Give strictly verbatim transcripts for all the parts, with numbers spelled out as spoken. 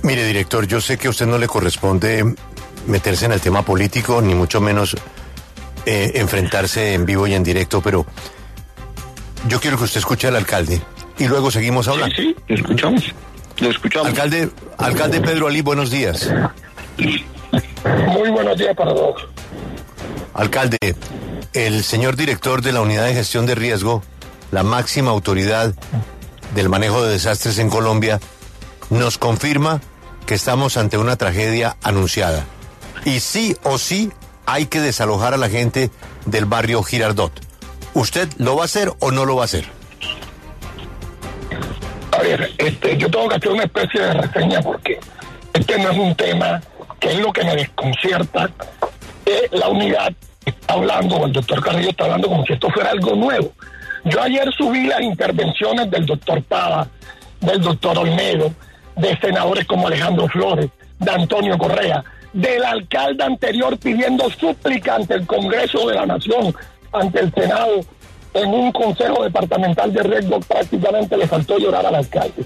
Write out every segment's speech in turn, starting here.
Mire, director, yo sé que a usted no le corresponde meterse en el tema político, ni mucho menos eh, enfrentarse en vivo y en directo, pero yo quiero que usted escuche al alcalde y luego seguimos hablando. Sí, sí, lo escuchamos. Lo escuchamos. Alcalde, alcalde Pedro Alí, buenos días. Muy buenos días para todos. Alcalde, el señor director de la Unidad de Gestión de Riesgo, la máxima autoridad del manejo de desastres en Colombia, nos confirma que estamos ante una tragedia anunciada. Y sí o sí hay que desalojar a la gente del barrio Girardot. ¿Usted lo va a hacer o no lo va a hacer? A ver, este, yo tengo que hacer una especie de reseña porque este no es un tema que es lo que me desconcierta. Eh, la unidad está hablando, o el doctor Carrillo está hablando como si esto fuera algo nuevo. Yo ayer subí las intervenciones del doctor Pava, del doctor Olmedo, de senadores como Alejandro Flores, de Antonio Correa, del alcalde anterior pidiendo súplica ante el Congreso de la Nación, ante el Senado, en un consejo departamental de riesgo. Prácticamente le faltó llorar al alcalde.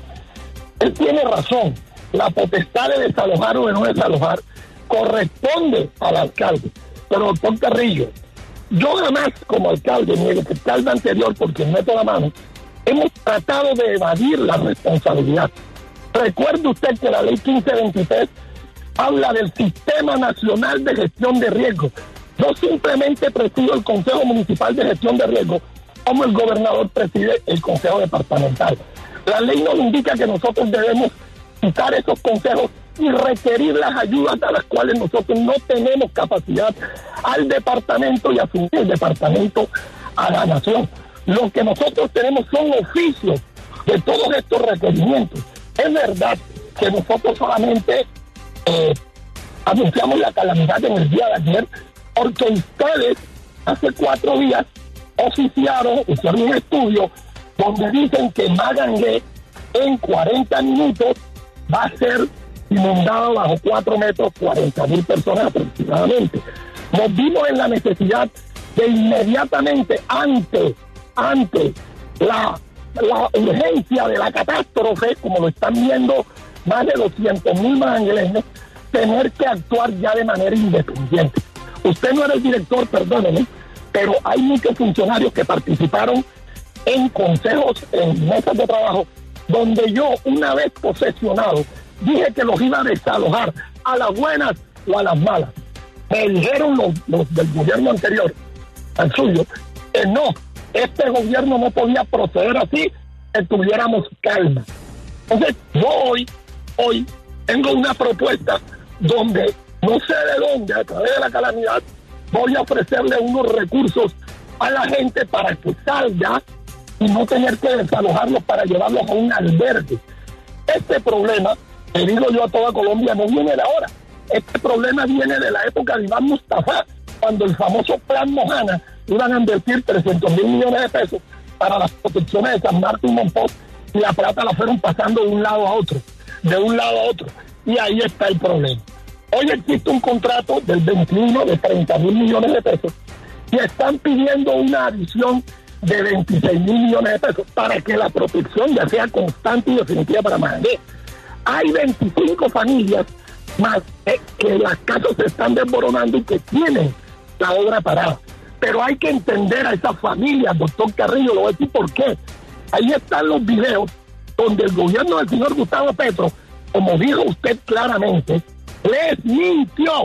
Él tiene razón, la potestad de desalojar o de no desalojar corresponde al alcalde. Pero doctor Carrillo, yo jamás como alcalde, ni el alcalde anterior, por quien meto la mano, hemos tratado de evadir la responsabilidad. Recuerde usted que la ley quince veintitrés habla del Sistema Nacional de Gestión de Riesgo. Yo simplemente presido el Consejo Municipal de Gestión de Riesgo, como el gobernador preside el Consejo Departamental. La ley nos indica que nosotros debemos citar esos consejos y requerir las ayudas a las cuales nosotros no tenemos capacidad al departamento y asumir el departamento a la nación. Lo que nosotros tenemos son oficios de todos estos requerimientos. Es verdad que nosotros solamente eh, anunciamos la calamidad en el día de ayer porque ustedes hace cuatro días oficiaron, hicieron un estudio donde dicen que Magangué en cuarenta minutos va a ser inundado bajo cuatro metros, cuarenta mil personas aproximadamente. Nos vimos en la necesidad de inmediatamente, ante, ante la, la urgencia de la catástrofe, como lo están viendo más de doscientos mil magangueleños, tener que actuar ya de manera independiente. Usted no era el director, perdóneme, pero hay muchos funcionarios que participaron en consejos, en mesas de trabajo, donde yo, una vez posesionado, dije que los iba a desalojar a las buenas o a las malas. Me dijeron los, los del gobierno anterior, al suyo, que no, este gobierno no podía proceder así, que tuviéramos calma. Entonces, yo hoy, hoy, tengo una propuesta donde, no sé de dónde, a través de la calamidad, voy a ofrecerle unos recursos a la gente para que salga y no tener que desalojarlos para llevarlos a un albergue. Este problema, le digo yo a toda Colombia, no viene de ahora. Este problema viene de la época de Iván Mustafa, cuando el famoso Plan Mojana iban a invertir trescientos mil millones de pesos para las protecciones de San Martín y Monpós, y la plata la fueron pasando de un lado a otro, de un lado a otro. Y ahí está el problema. Hoy existe un contrato del veintiuno de treinta mil millones de pesos y están pidiendo una adición de veintiséis mil millones de pesos para que la protección ya sea constante y definitiva para Magangué. Hay veinticinco familias más eh, que las casas se están desmoronando y que tienen la obra parada. Pero hay que entender a esas familias, doctor Carrillo, lo voy a decir por qué. Ahí están los videos donde el gobierno del señor Gustavo Petro, como dijo usted claramente, les mintió,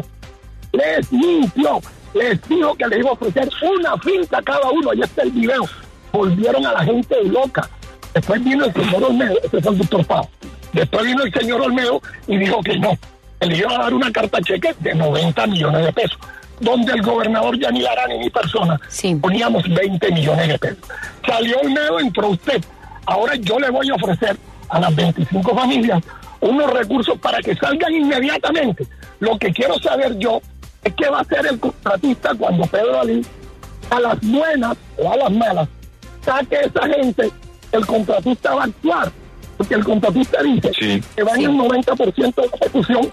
les mintió, les dijo que les iba a ofrecer una finca a cada uno. Ahí está el video. Volvieron a la gente loca. Después vino el señor Olmedo, ese es el doctor Pau. Después vino el señor Olmedo y dijo que no, que le iba a dar una carta cheque de noventa millones de pesos, donde el gobernador Yanil Arán y mi persona sí poníamos veinte millones de pesos. Salió Olmedo, entró usted. Ahora yo le voy a ofrecer a las veinticinco familias unos recursos para que salgan inmediatamente. Lo que quiero saber yo es qué va a hacer el contratista cuando Pedro Alí, a las buenas o a las malas, saque a esa gente. El contratista va a actuar, porque el contratista dice sí, que va en sí. el noventa por ciento de la ejecución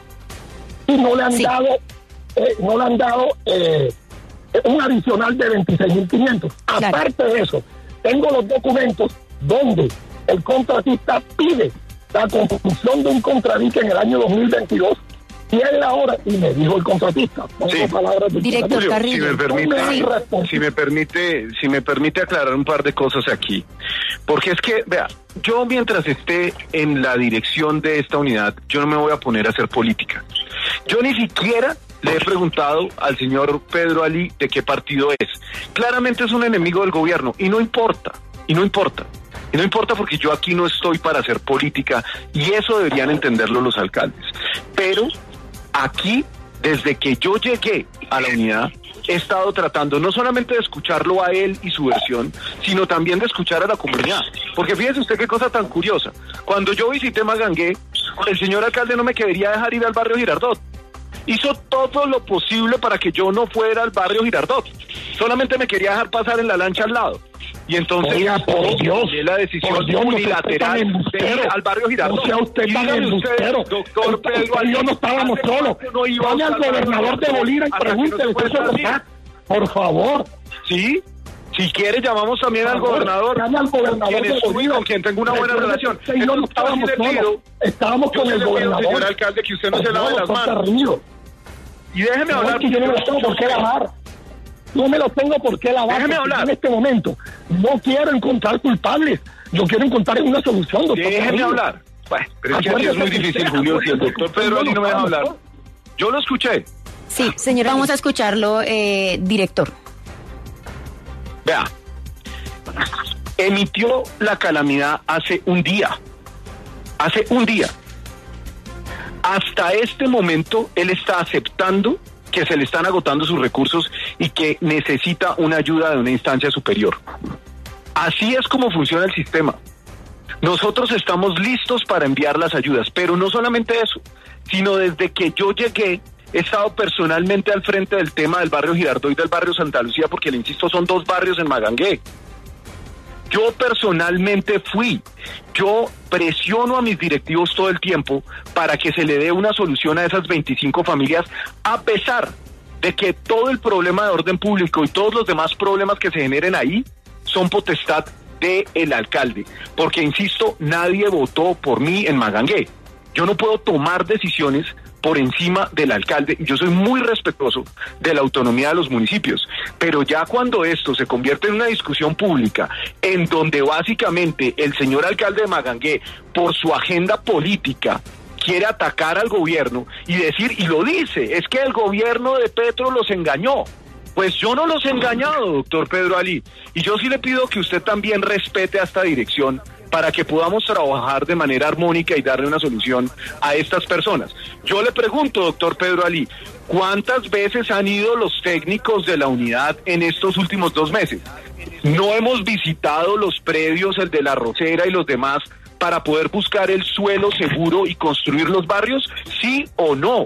y no le han sí. dado eh, no le han dado eh, un adicional de veintiséis mil quinientos. Claro. Aparte de eso, tengo los documentos donde el contratista pide la construcción de un contradique en el año dos mil veintidós, y es la hora, y me dijo el contratista. Sí. Palabras Director Carrillo, si me permite, sí. si me permite, si me permite aclarar un par de cosas aquí, porque es que, vea, yo mientras esté en la dirección de esta unidad, yo no me voy a poner a hacer política. Yo ni siquiera le he preguntado al señor Pedro Ali de qué partido es. Claramente es un enemigo del gobierno, y no importa, y no importa. Y no importa porque yo aquí no estoy para hacer política, y eso deberían entenderlo los alcaldes. Pero aquí, desde que yo llegué a la unidad, he estado tratando no solamente de escucharlo a él y su versión, sino también de escuchar a la comunidad. Porque fíjese usted qué cosa tan curiosa. Cuando yo visité Magangué, el señor alcalde no me quería dejar ir al barrio Girardot. Hizo todo lo posible para que yo no fuera al barrio Girardot. Solamente me quería dejar pasar en la lancha al lado. Y entonces, Oiga, por Dios, la decisión por Dios, unilateral no de ir al barrio Girardot. O sea, usted tan embustero. Doctor Pedro Ali, yo no estábamos solos. No iba Vaya al gobernador de Bolívar y pregúntele qué es verdad. Por favor. Sí. Si quiere, llamamos también al gobernador, llame al gobernador quien estuvo, con quien tengo una buena relación. Y no estábamos solos, estábamos con el gobernador. Señor alcalde, que usted no se lave las manos. Y déjeme hablar. Yo no me lo tengo por qué lavar. No me lo tengo por qué lavar. Déjeme hablar. En este momento no quiero encontrar culpables. Yo quiero encontrar una solución, doctor. Déjeme hablar. Bueno, pero es que aquí es muy difícil, Julio, si el doctor Pedro Ali no me deja hablar. Yo lo escuché. Sí, señor, vamos a escucharlo, eh, director. Vea, emitió la calamidad hace un día, hace un día. Hasta este momento él está aceptando que se le están agotando sus recursos y que necesita una ayuda de una instancia superior. Así es como funciona el sistema. Nosotros estamos listos para enviar las ayudas, pero no solamente eso, sino desde que yo llegué, he estado personalmente al frente del tema del barrio Girardot y del barrio Santa Lucía, porque le insisto, son dos barrios en Magangué. Yo personalmente fui, yo presiono a mis directivos todo el tiempo para que se le dé una solución a esas veinticinco familias, a pesar de que todo el problema de orden público y todos los demás problemas que se generen ahí son potestad del alcalde, porque insisto, nadie votó por mí en Magangué. Yo no puedo tomar decisiones por encima del alcalde, y yo soy muy respetuoso de la autonomía de los municipios, pero ya cuando esto se convierte en una discusión pública, en donde básicamente el señor alcalde de Magangué, por su agenda política, quiere atacar al gobierno y decir, y lo dice, es que el gobierno de Petro los engañó. Pues yo no los he engañado, doctor Pedro Ali, y yo sí le pido que usted también respete a esta dirección para que podamos trabajar de manera armónica y darle una solución a estas personas. Yo le pregunto, doctor Pedro Ali, ¿cuántas veces han ido los técnicos de la unidad en estos últimos dos meses? ¿No hemos visitado los predios, el de la Rosera y los demás, para poder buscar el suelo seguro y construir los barrios? ¿Sí o no?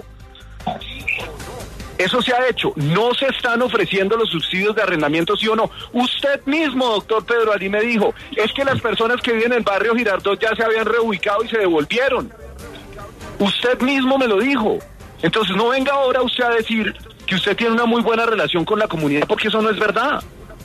Eso se ha hecho. No se están ofreciendo los subsidios de arrendamiento, ¿sí o no? Usted mismo, doctor Pedro Ali, me dijo, es que las personas que viven en el barrio Girardot ya se habían reubicado y se devolvieron. Usted mismo me lo dijo. Entonces no venga ahora usted a decir que usted tiene una muy buena relación con la comunidad, porque eso no es verdad.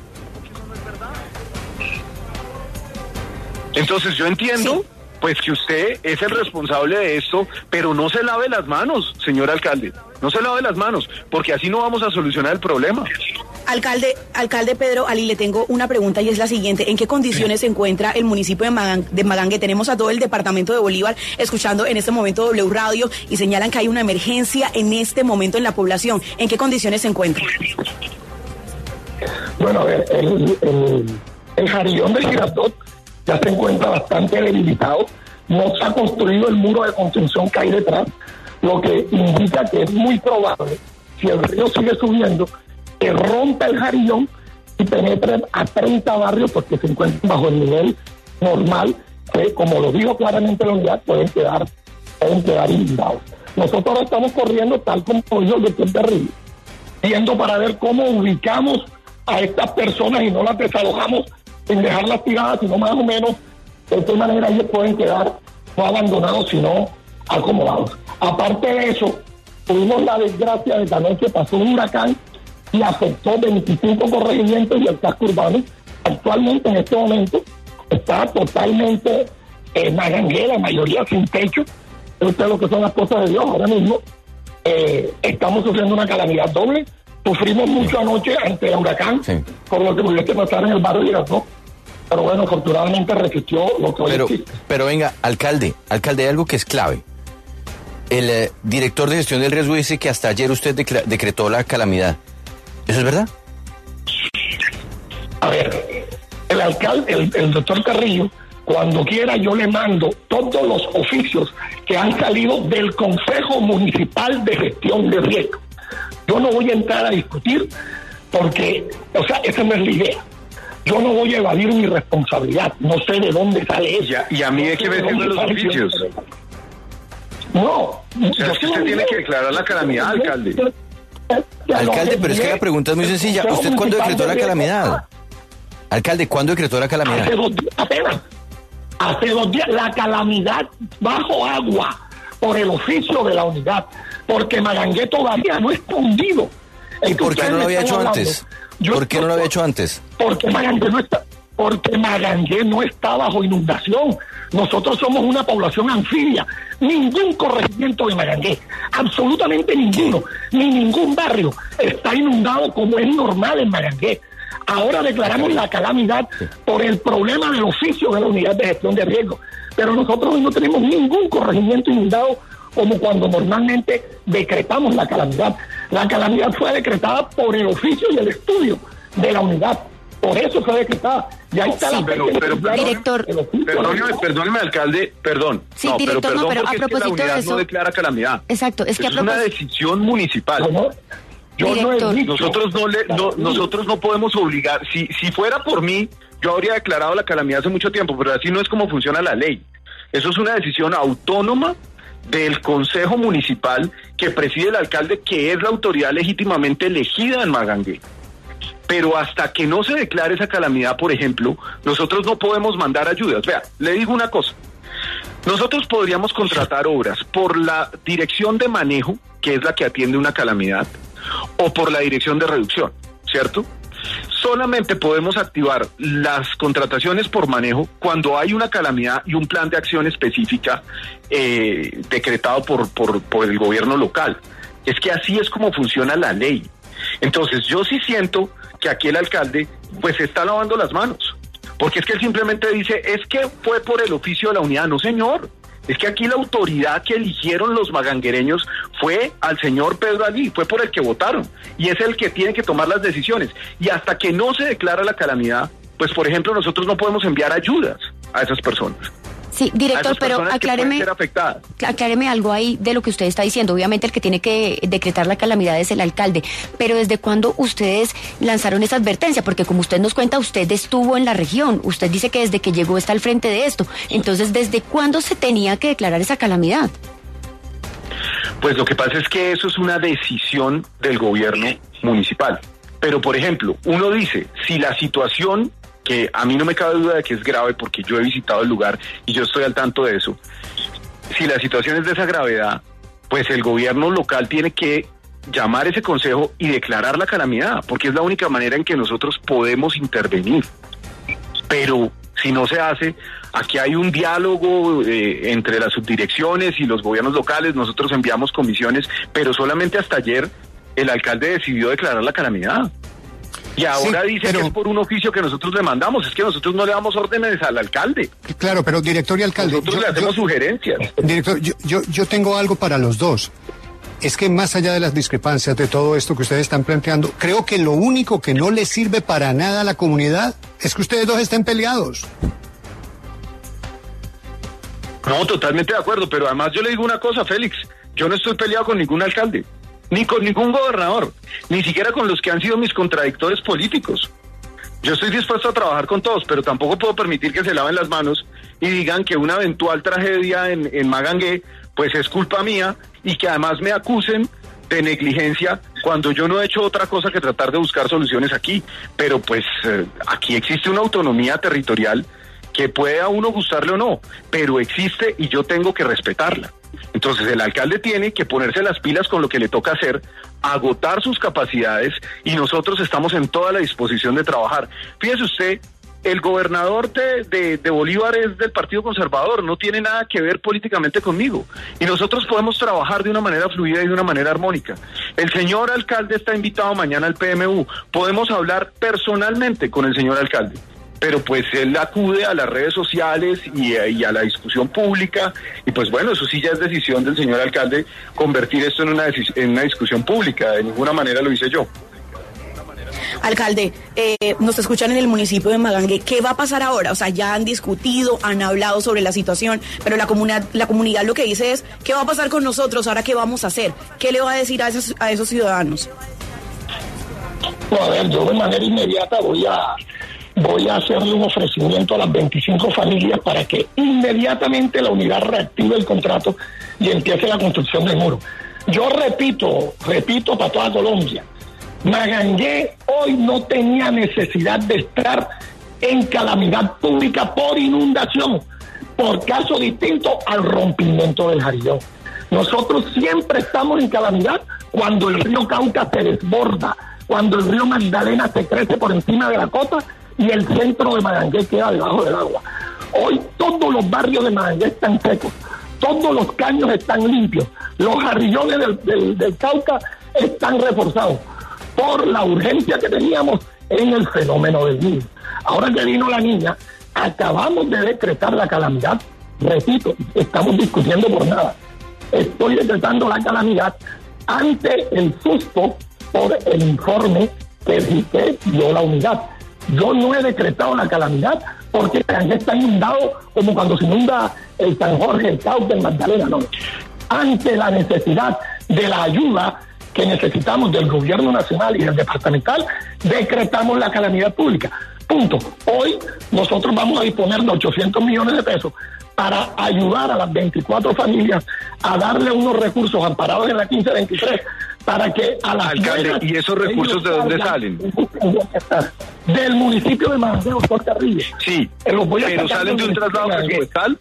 Entonces yo entiendo... ¿Sí? Pues que usted es el responsable de esto, pero no se lave las manos, señor alcalde, no se lave las manos, porque así no vamos a solucionar el problema. Alcalde, alcalde Pedro Ali, le tengo una pregunta y es la siguiente: ¿en qué condiciones se encuentra el municipio de, Magan, de Magangué? Tenemos a todo el departamento de Bolívar escuchando en este momento W Radio y señalan que hay una emergencia en este momento en la población. ¿En qué condiciones se encuentra? Bueno, a ver, el, el, el jarillón del Girardot ya se encuentra bastante debilitado, no se ha construido el muro de contención que hay detrás, lo que indica que es muy probable, si el río sigue subiendo, que rompa el jarillón y penetre a treinta barrios porque se encuentran bajo el nivel normal, que como lo dijo claramente la unidad, pueden quedar, pueden quedar inundados. Nosotros ahora estamos corriendo, tal como dijo el doctor Carrillo, viendo para ver cómo ubicamos a estas personas y no las desalojamos sin dejarlas tiradas, sino más o menos de qué manera ellos pueden quedar no abandonados, sino acomodados. Aparte de eso, tuvimos la desgracia de que anoche pasó un huracán y afectó veinticinco corregimientos y el casco urbano. Actualmente, en este momento, está totalmente eh, Magangué, la mayoría sin techo. Esto es lo que son las cosas de Dios. Ahora mismo eh, estamos sufriendo una calamidad doble. Sufrimos mucho anoche ante el huracán, sí, por lo que tuviste que pasar en el barrio Girardot. Pero bueno, afortunadamente resistió lo que hoy pero, existe. Pero venga, alcalde, alcalde, hay algo que es clave. El eh, director de gestión del riesgo dice que hasta ayer usted decla- decretó la calamidad. ¿Eso es verdad? A ver, el alcalde, el, el doctor Carrillo, cuando quiera yo le mando todos los oficios que han salido del Consejo Municipal de Gestión de Riesgo. Yo no voy a entrar a discutir porque, o sea, esa no es la idea. Yo no voy a evadir mi responsabilidad. No sé de dónde sale eso. ¿Y a mí de qué me sirven los oficios? No. O sea, es que usted tiene que declarar la calamidad, alcalde. Alcalde, pero es que la pregunta es muy sencilla. ¿Usted cuándo decretó la calamidad? Alcalde, ¿cuándo decretó la calamidad? Hace dos días apenas. Hace dos días. La calamidad bajo agua por el oficio de la unidad. Porque Magangué todavía no está hundido. ¿Y por qué no lo había hecho antes? ¿Por qué no lo había hecho antes? Porque Magangué no está, porque Magangué no está bajo inundación. Nosotros somos una población anfibia. Ningún corregimiento de Magangué, absolutamente ninguno, ni ningún barrio está inundado como es normal en Magangué. Ahora declaramos la calamidad por el problema del oficio de la unidad de gestión de riesgo. Pero nosotros no tenemos ningún corregimiento inundado como cuando normalmente decretamos la calamidad. La calamidad fue decretada por el oficio y el estudio de la unidad. Por eso fue decretada. Ya está sí, la pero, pero, pero, director. Perdóneme, perdóneme, alcalde, perdón. Sí, no, director, pero, perdón, no, pero a propósito es que la unidad de eso, no declara calamidad. Exacto, es que es una decisión municipal. No, yo no he dicho, nosotros no le, no, nosotros no podemos obligar. Si, si fuera por mí, yo habría declarado la calamidad hace mucho tiempo, pero así no es como funciona la ley. Eso es una decisión autónoma del Consejo Municipal que preside el alcalde, que es la autoridad legítimamente elegida en Magangué. Pero hasta que no se declare esa calamidad, por ejemplo, nosotros no podemos mandar ayudas. Vea, le digo una cosa. Nosotros podríamos contratar obras por la dirección de manejo, que es la que atiende una calamidad, o por la dirección de reducción, ¿cierto? Solamente podemos activar las contrataciones por manejo cuando hay una calamidad y un plan de acción específica eh, decretado por, por, por el gobierno local. Es que así es como funciona la ley. Entonces yo sí siento que aquí el alcalde pues está lavando las manos, porque es que él simplemente dice, es que fue por el oficio de la unidad. No, señor. Es que aquí la autoridad que eligieron los maganguereños fue al señor Pedro Alí, fue por el que votaron, y es el que tiene que tomar las decisiones. Y hasta que no se declara la calamidad, pues por ejemplo nosotros no podemos enviar ayudas a esas personas. Sí, director, pero acláreme, acláreme algo ahí de lo que usted está diciendo. Obviamente el que tiene que decretar la calamidad es el alcalde, pero ¿desde cuándo ustedes lanzaron esa advertencia? Porque como usted nos cuenta, usted estuvo en la región, usted dice que desde que llegó está al frente de esto. Entonces, ¿desde cuándo se tenía que declarar esa calamidad? Pues lo que pasa es que eso es una decisión del gobierno municipal. Pero, por ejemplo, uno dice, si la situación, que a mí no me cabe duda de que es grave porque yo he visitado el lugar y yo estoy al tanto de eso, si la situación es de esa gravedad, pues el gobierno local tiene que llamar a ese consejo y declarar la calamidad, porque es la única manera en que nosotros podemos intervenir. Pero si no se hace, aquí hay un diálogo eh, entre las subdirecciones y los gobiernos locales, nosotros enviamos comisiones, pero solamente hasta ayer el alcalde decidió declarar la calamidad. Y ahora sí, dice pero, que es por un oficio que nosotros le mandamos. Es que nosotros no le damos órdenes al alcalde. Claro, pero director y alcalde... Nosotros yo, le hacemos yo, sugerencias. Director, yo, yo, yo tengo algo para los dos. Es que más allá de las discrepancias de todo esto que ustedes están planteando, creo que lo único que no le sirve para nada a la comunidad es que ustedes dos estén peleados. No, totalmente de acuerdo, pero además yo le digo una cosa, Félix. Yo no estoy peleado con ningún alcalde, ni con ningún gobernador, ni siquiera con los que han sido mis contradictores políticos. Yo estoy dispuesto a trabajar con todos, pero tampoco puedo permitir que se laven las manos y digan que una eventual tragedia en, en Magangué, pues es culpa mía, y que además me acusen de negligencia cuando yo no he hecho otra cosa que tratar de buscar soluciones aquí. Pero pues eh, aquí existe una autonomía territorial que puede a uno gustarle o no, pero existe y yo tengo que respetarla. Entonces el alcalde tiene que ponerse las pilas con lo que le toca hacer, agotar sus capacidades, y nosotros estamos en toda la disposición de trabajar. Fíjese usted el gobernador de, de, de Bolívar es del Partido Conservador, no tiene nada que ver políticamente conmigo. Y nosotros podemos trabajar de una manera fluida y de una manera armónica. El señor alcalde está invitado mañana al P M U. Podemos hablar personalmente con el señor alcalde. Pero pues él acude a las redes sociales y, y a la discusión pública, y pues bueno, eso sí ya es decisión del señor alcalde convertir esto en una, en una discusión pública. De ninguna manera lo hice yo. Alcalde, eh, nos escuchan en el municipio de Magangue. ¿Qué va a pasar ahora? O sea, ya han discutido, han hablado sobre la situación, pero la comunidad, la comunidad lo que dice es, ¿qué va a pasar con nosotros? ¿Ahora qué vamos a hacer? ¿Qué le va a decir a esos, a esos ciudadanos? No, a ver, yo de manera inmediata voy a... voy a hacerle un ofrecimiento a las veinticinco familias para que inmediatamente la unidad reactive el contrato y empiece la construcción del muro. Yo repito, repito para toda Colombia, Magangué hoy no tenía necesidad de estar en calamidad pública por inundación, por caso distinto al rompimiento del Jarillón. Nosotros siempre estamos en calamidad cuando el río Cauca se desborda, cuando el río Magdalena se crece por encima de la costa y el centro de Magangué queda debajo del agua. Hoy todos los barrios de Magangué están secos, todos los caños están limpios, los jarrillones del, del, del Cauca están reforzados por la urgencia que teníamos en el fenómeno del niño. Ahora que vino la niña, acabamos de decretar la calamidad. Repito, estamos discutiendo por nada. Estoy decretando la calamidad ante el susto por el informe que, que dio la unidad. Yo no he decretado la calamidad porque Magangué está inundado como cuando se inunda el San Jorge, el Cauca, el Magdalena, no. Ante la necesidad de la ayuda que necesitamos del gobierno nacional y del departamental, decretamos la calamidad pública. Punto. Hoy nosotros vamos a disponer de ochocientos millones de pesos para ayudar a las veinticuatro familias a darle unos recursos amparados en la quince veintitrés para que a las alcalde, buenas, ¿y esos recursos de dónde salen? Del municipio de Magangué, doctor Carrillo. Sí, pero salen de un traslado presupuestal.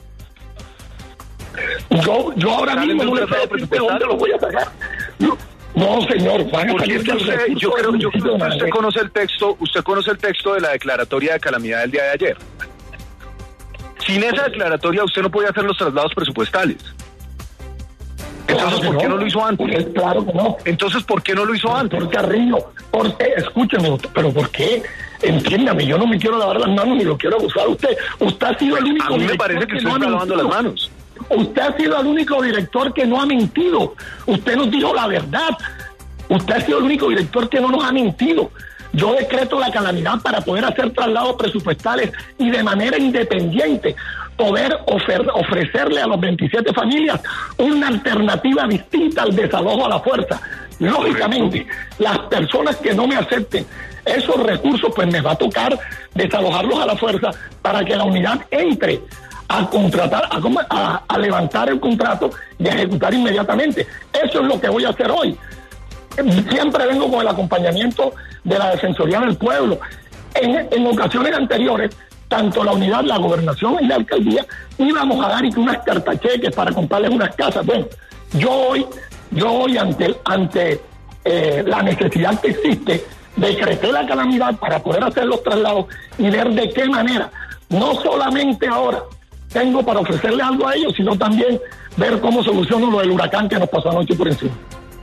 Yo, yo ahora mismo no le sé decirte dónde lo voy a sacar. No, no señor, van a porque usted, yo creo, yo creo que usted conoce el texto, usted conoce el texto de la declaratoria de calamidad del día de ayer. Sin esa declaratoria usted no podía hacer los traslados presupuestales. Entonces, claro ¿por qué no. no lo hizo antes? Pues claro que no. Entonces, ¿por qué no lo hizo antes? Porque Carrillo, porque, escúcheme, pero ¿por qué? Entiéndame, yo no me quiero lavar las manos ni lo quiero abusar a usted. Usted ha sido el único. A mí me parece que usted no está lavando las manos. Usted ha sido el único director que no ha mentido. Usted nos dijo la verdad. Usted ha sido el único director que no nos ha mentido. Yo decreto la calamidad para poder hacer traslados presupuestales y de manera independiente poder ofer- ofrecerle a las veintisiete familias una alternativa distinta al desalojo a la fuerza. Lógicamente, las personas que no me acepten esos recursos, pues me va a tocar desalojarlos a la fuerza para que la unidad entre a contratar, a, a, a levantar el contrato y a ejecutar inmediatamente. Eso es lo que voy a hacer hoy. Siempre vengo con el acompañamiento de la Defensoría del Pueblo. En, en ocasiones anteriores, tanto la unidad, la gobernación y la alcaldía íbamos a dar unas cartacheques para comprarles unas casas. Bueno, yo hoy, yo hoy ante, ante eh, la necesidad que existe, decreté la calamidad para poder hacer los traslados y ver de qué manera, no solamente ahora tengo para ofrecerle algo a ellos, sino también ver cómo soluciono lo del huracán que nos pasó anoche por encima.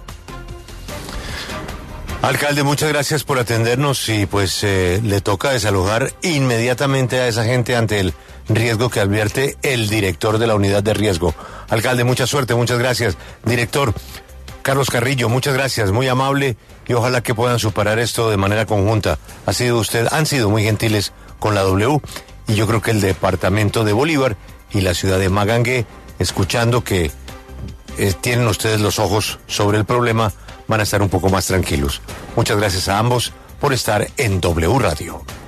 Alcalde, muchas gracias por atendernos y pues eh, le toca desalojar inmediatamente a esa gente ante el riesgo que advierte el director de la unidad de riesgo. Alcalde, mucha suerte, muchas gracias. Director Carlos Carrillo, muchas gracias, muy amable y ojalá que puedan superar esto de manera conjunta. Ha sido usted, han sido muy gentiles con la W y yo creo que el departamento de Bolívar y la ciudad de Magangué, escuchando que eh, tienen ustedes los ojos sobre el problema, van a estar un poco más tranquilos. Muchas gracias a ambos por estar en W Radio.